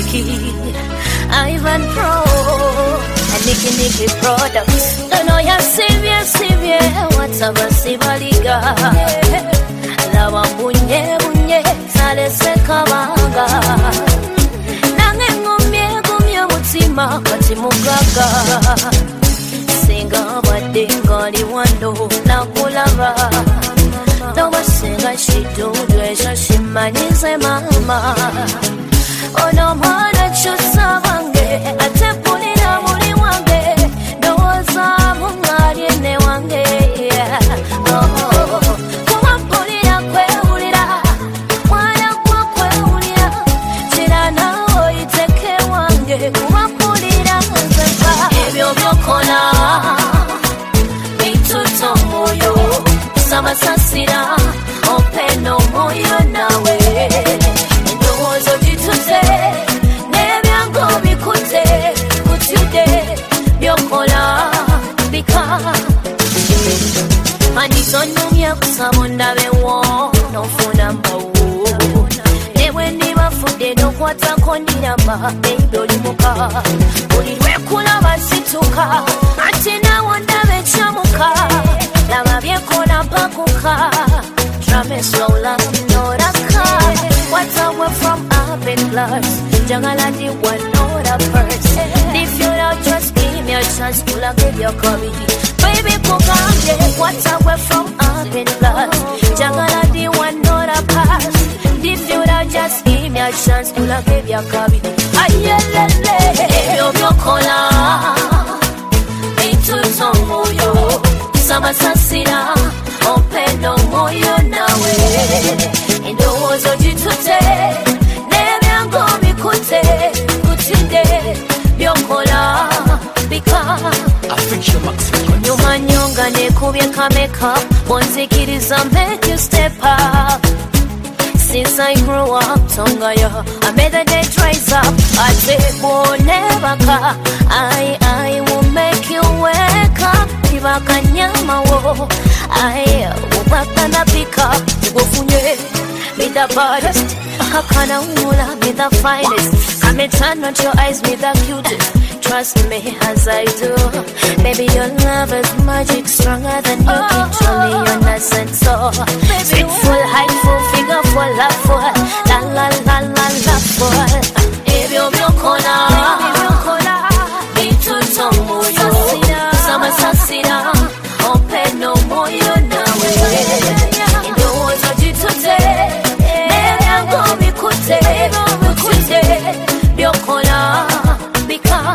Nicky, Ivan Pro, and Nicky products. Don't know ya severe, what's up a Sibaliga? Lava bunye, sale se kabanga. Nange ngumye mutima, kati mugaga. Singa badinga liwando, nakulava. No singa she do dresha she manize mama. Oh no mana chusavange atepulira muri wange doza mungari ne wange. Oh kuwapulira kweulira mwana kwa kweulira chira nawo iteke wange kuwapulira nzepa ebyo byokola bituto moyo samasasira openo moyo nawe ndowozo jitute nebyango bikute kutude byokola bika manisonumya kusabonda bewo nofuna mbawo newe nibafude nokwatako ndiramba eidolimuka buli lwekulaba situka ati nawo ndabecamuka laba byekola mpakuka drame slow noraka what's away from up in blood jangala di one not a person if you don't just give me a chance to like give your curry baby kuganje what's away from up in blood jangala di one not a person if you don't just give me a chance to like give your curry ayelele yo byokola bituto moyo samasasira openo moyo nawe endowoozo jitute nebyango bikute kutide byokola bika nyuma nyonga nekubye kameka bonzikiriza make you step up. Since I grew up, Tongaya, I made the day rise up. I say, oh, never ka. I will make you wake up. Ibaka nyama wo. I will back and pick up. Ugofunye, be the baddest. Kakana ula, be the finest. Come and turn on your eyes, be the cutest. Trust me as I do. Baby, your love is magic, stronger than you control me, you're not so. Sweet full, high full, figure full, love full, la la la la la full. If you're byokola, bituto moyo, sama sasira, openo moyo nawe. Indowoozo jitute, nebyango bikute, kutute, byokola, bika.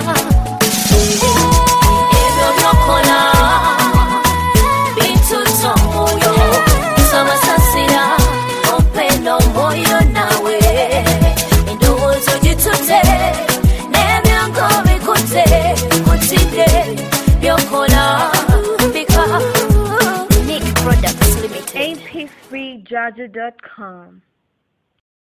Ebyo byokola, bituto moyo, sama sasira, openo moyo nawe. Indowoozo jitute, nebyango bikute, kutide, byokola, bika. Nick Products Limited. MP3Jaja.com